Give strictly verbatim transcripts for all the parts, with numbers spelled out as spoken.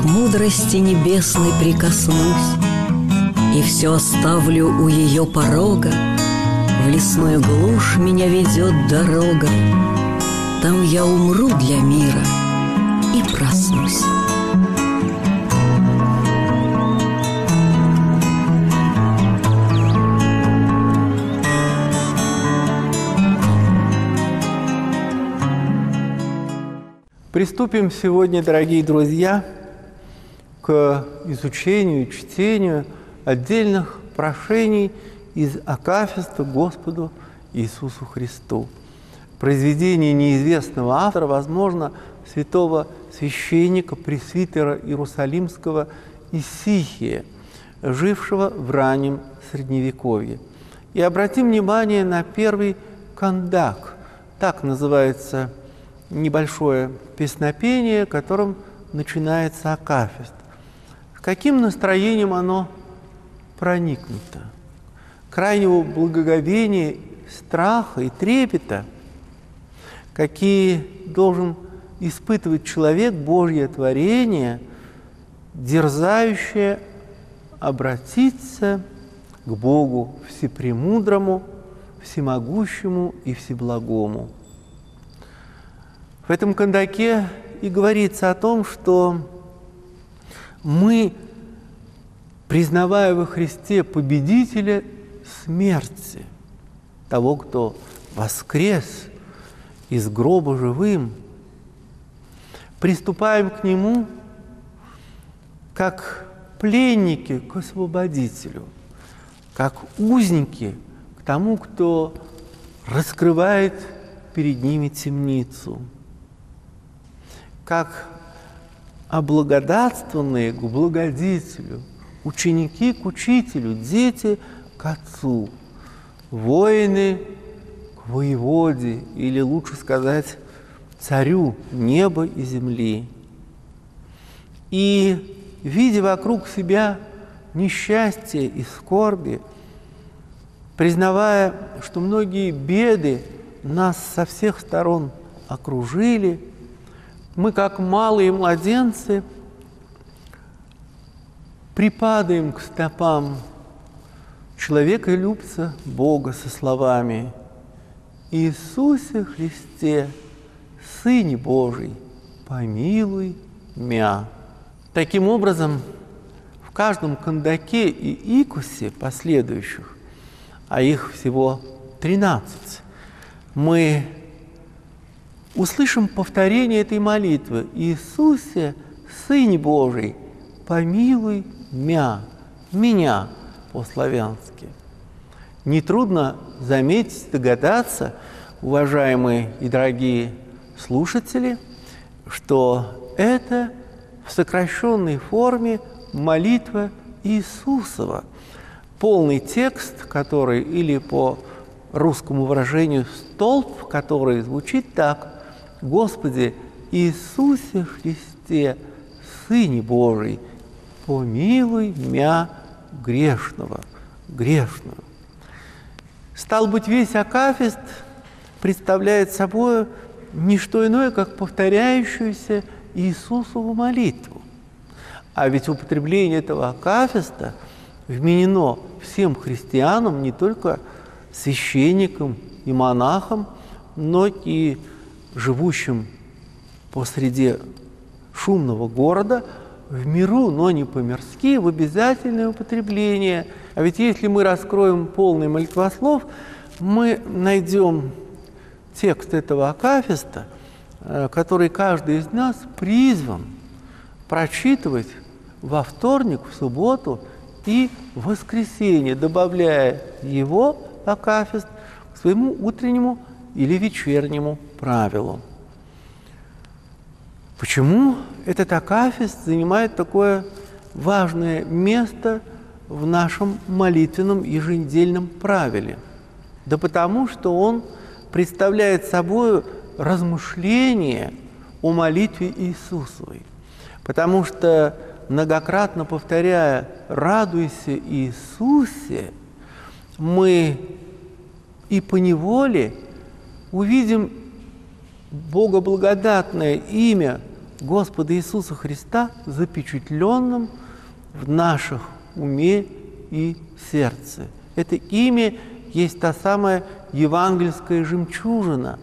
к мудрости небесной прикоснусь, и все оставлю у ее порога. В лесную глушь меня ведет дорога, там я умру для мира и проснусь. Приступим сегодня, дорогие друзья, к изучению, чтению отдельных прошений из акафиста Господу Иисусу Христу. Произведение неизвестного автора, возможно, святого священника, пресвитера Иерусалимского Исихия, жившего в раннем Средневековье. И обратим внимание на первый кандак, так называется небольшое песнопение, которым начинается акафист. С каким настроением оно проникнуто? Крайнего благоговения, страха и трепета, какие должен испытывать человек, Божье творение, дерзающее обратиться к Богу Всепремудрому, Всемогущему и Всеблагому. В этом кандаке и говорится о том, что мы, признавая во Христе победителя смерти, того, кто воскрес из гроба живым, приступаем к Нему как пленники к Освободителю, как узники к тому, кто раскрывает перед ними темницу, как облагодатствованные к благодетелю, ученики к учителю, дети к отцу, воины к воеводе, или лучше сказать, царю неба и земли. И, видя вокруг себя несчастье и скорби, признавая, что многие беды нас со всех сторон окружили, мы, как малые младенцы, припадаем к стопам человека-любца Бога со словами: «Иисусе Христе, Сыне Божий, помилуй мя». Таким образом, в каждом кандаке и икусе последующих, а их всего тринадцать, мы услышим повторение этой молитвы: «Иисусе, Сыне Божий, помилуй мя», «меня» по-славянски. Нетрудно заметить, догадаться, уважаемые и дорогие слушатели, что это в сокращенной форме молитва Иисусова, полный текст, который, или по русскому выражению «столб», который звучит так: «Господи Иисусе Христе, Сыне Божий, помилуй мя грешного», грешную. Стал быть, весь акафист представляет собой не что иное, как повторяющуюся Иисусову молитву. А ведь употребление этого акафиста вменено всем христианам, не только священникам и монахам, но и живущим посреди шумного города, в миру, но не по-мирски, в обязательное употребление. А ведь если мы раскроем полный молитвослов, мы найдем текст этого акафиста, который каждый из нас призван прочитывать во вторник, в субботу и в воскресенье, добавляя его, акафист, к своему утреннему или вечернему правилу. Почему этот акафист занимает такое важное место в нашем молитвенном еженедельном правиле? Да потому, что он представляет собой размышление о молитве Иисусовой. Потому что, многократно повторяя «радуйся, Иисусе», мы и поневоле увидим богоблагодатное имя Господа Иисуса Христа запечатленным в наших уме и сердце. Это имя есть та самая евангельская жемчужина,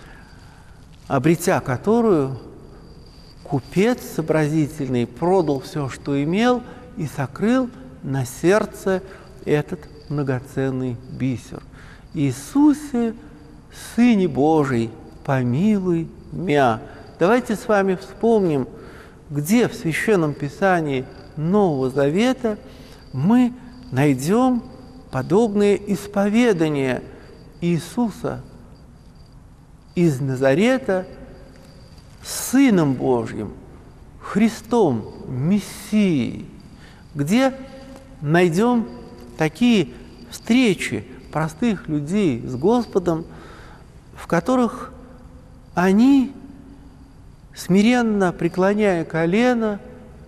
обретя которую купец сообразительный продал все, что имел, и сокрыл на сердце этот многоценный бисер. Иисусе, Сыне Божий, помилуй мя. Давайте с вами вспомним, где в Священном Писании Нового Завета мы найдем подобное исповедание Иисуса из Назарета Сыном Божьим, Христом, Мессией, где найдем такие встречи простых людей с Господом, в которых они, смиренно преклоняя колено,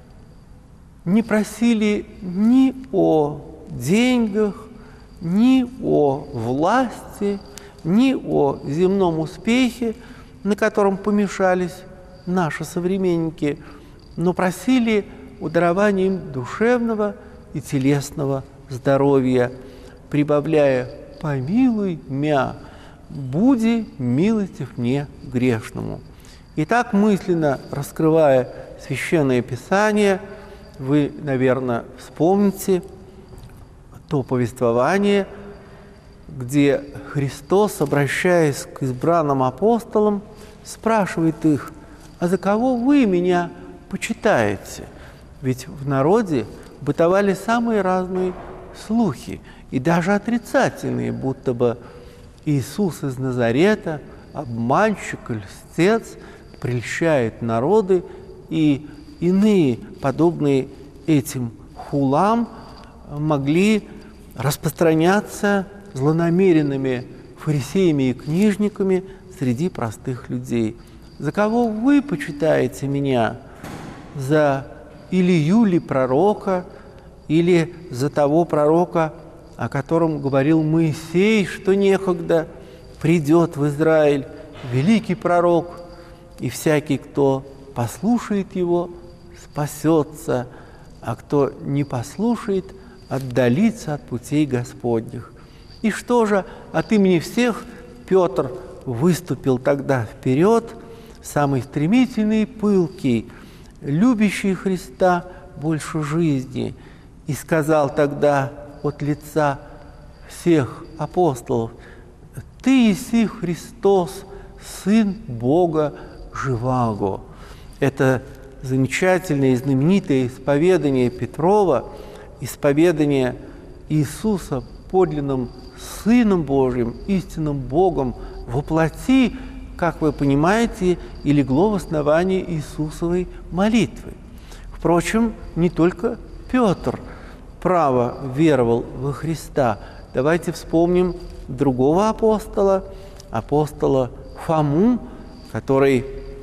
не просили ни о деньгах, ни о власти, ни о земном успехе, на котором помешались наши современники, но просили о даровании им душевного и телесного здоровья, прибавляя «помилуй мя, буди милостив мне грешному». Итак, мысленно раскрывая Священное Писание, вы, наверное, вспомните то повествование, где Христос, обращаясь к избранным апостолам, спрашивает их: «А за кого вы меня почитаете?» Ведь в народе бытовали самые разные слухи, и даже отрицательные, будто бы Иисус из Назарета, обманщик и льстец, прельщает народы, и иные, подобные этим хулам, могли распространяться злонамеренными фарисеями и книжниками среди простых людей. «За кого вы почитаете меня? За Илию ли пророка, или за того пророка, о котором говорил Моисей, что некогда придет в Израиль великий пророк, и всякий, кто послушает его, спасется, а кто не послушает, отдалится от путей Господних». И что же, от имени всех Петр выступил тогда вперед, самый стремительный и пылкий, любящий Христа больше жизни, и сказал тогда от лица всех апостолов: «Ты еси Христос, Сын Бога живаго». Это замечательное и знаменитое исповедание Петрова, исповедание Иисуса подлинным Сыном Божьим, истинным Богом во плоти, как вы понимаете, и легло в основании Иисусовой молитвы. Впрочем, не только Петр право веровал во Христа. Давайте вспомним другого апостола, апостола Фому, который,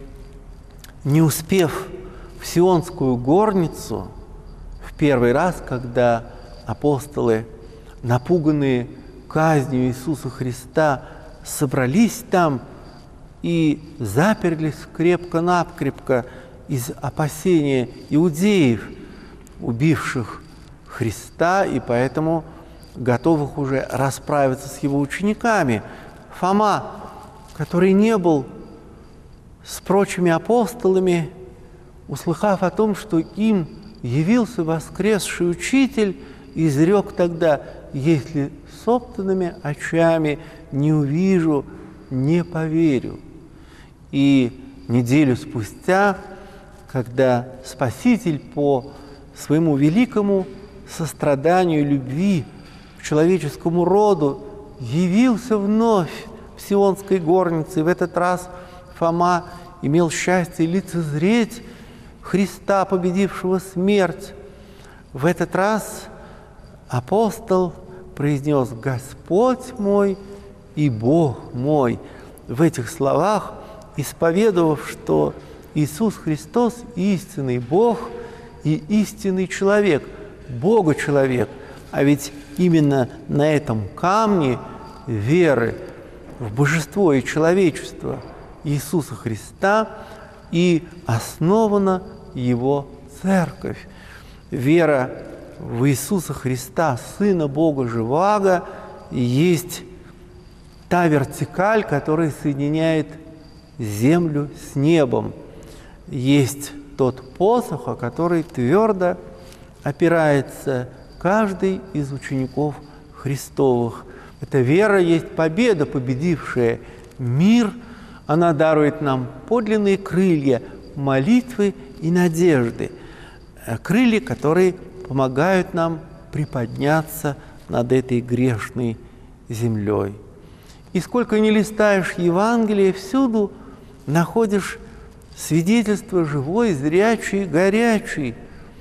не успев в Сионскую горницу, в первый раз, когда апостолы, напуганные казнью Иисуса Христа, собрались там и заперлись крепко-накрепко из опасения иудеев, убивших Христа, и поэтому готовых уже расправиться с его учениками. Фома, который не был с прочими апостолами, услыхав о том, что им явился воскресший Учитель, изрек тогда: «Если собственными очами не увижу, не поверю». И неделю спустя, когда Спаситель по своему великому состраданию и любви к человеческому роду явился вновь в Сионской горнице, и в этот раз Фома имел счастье лицезреть Христа, победившего смерть. В этот раз апостол произнес: «Господь мой и Бог мой». В этих словах, исповедовав, что Иисус Христос истинный Бог и истинный человек, Бога-человек. А ведь именно на этом камне веры в божество и человечество Иисуса Христа и основана Его Церковь. Вера в Иисуса Христа, Сына Бога Живаго, есть та вертикаль, которая соединяет землю с небом. Есть тот посох, о который твердо опирается каждый из учеников Христовых. Эта вера есть победа, победившая мир. Она дарует нам подлинные крылья молитвы и надежды. Крылья, которые помогают нам приподняться над этой грешной землей. И сколько ни листаешь Евангелие, всюду находишь свидетельство живой, зрячей, горячей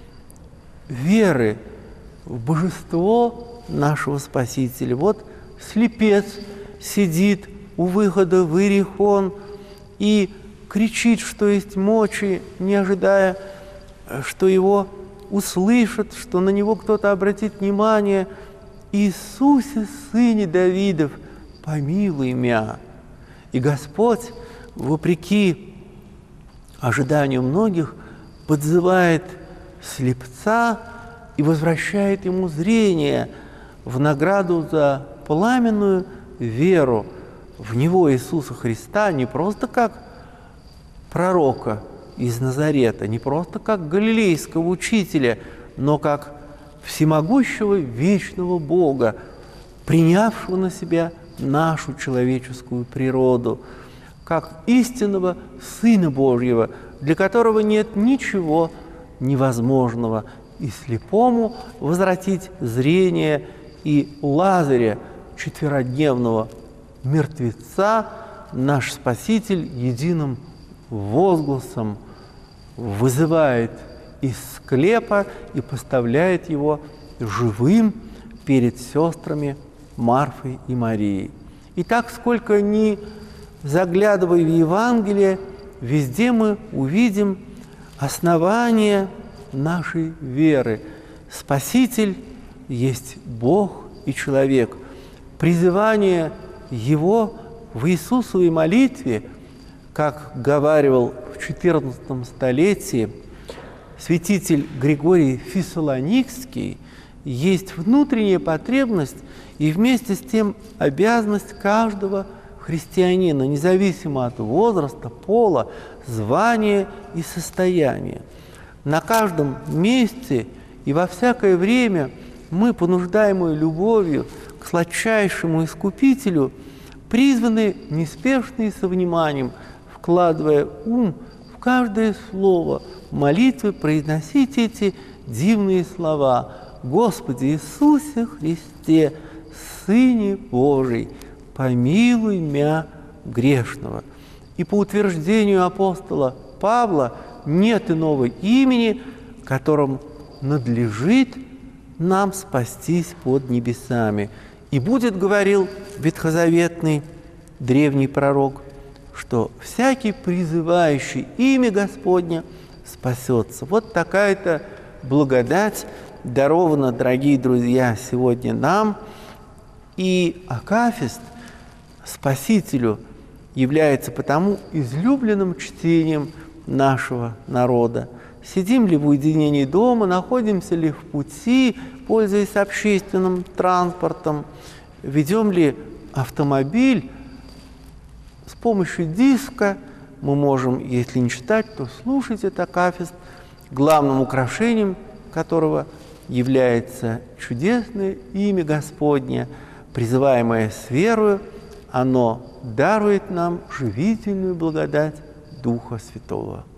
веры в божество нашего Спасителя. Вот слепец сидит у выхода в Иерихон и кричит, что есть мочи, не ожидая, что его услышат, что на него кто-то обратит внимание. «Иисусе, Сыне Давидов, помилуй мя». И Господь, вопреки ожиданию многих, подзывает слепца и возвращает ему зрение в награду за пламенную веру в Него, Иисуса Христа, не просто как пророка из Назарета, не просто как галилейского учителя, но как всемогущего вечного Бога, принявшего на себя нашу человеческую природу, как истинного Сына Божьего, для которого нет ничего невозможного, и слепому возвратить зрение, и Лазаря, четверодневного мертвеца, наш Спаситель единым возгласом вызывает из склепа и поставляет его живым перед сестрами Марфой и Марией. Итак, сколько ни заглядывая в Евангелие, везде мы увидим основание нашей веры. Спаситель есть Бог и человек. Призывание Его в Иисусовой молитве, как говаривал в четырнадцатом столетии святитель Григорий Фессалоникский, есть внутренняя потребность и вместе с тем обязанность каждого христианина, независимо от возраста, пола, звания и состояния. На каждом месте и во всякое время мы, понуждаемые любовью к сладчайшему Искупителю, призваны неспешно и со вниманием, вкладывая ум в каждое слово молитвы, произносить эти дивные слова: «Господи Иисусе Христе, Сыне Божий, помилуй мя грешного». И по утверждению апостола Павла нет иного имени, которым надлежит нам спастись под небесами. И будет, говорил ветхозаветный древний пророк, что всякий, призывающий имя Господня, спасется. Вот такая-то благодать дарована, дорогие друзья, сегодня нам. И акафист Спасителю является потому излюбленным чтением нашего народа. Сидим ли в уединении дома, находимся ли в пути, пользуясь общественным транспортом, ведем ли автомобиль, с помощью диска мы можем, если не читать, то слушать этот акафист, главным украшением которого является чудесное имя Господне, призываемое с верою. Оно дарует нам живительную благодать Духа Святого.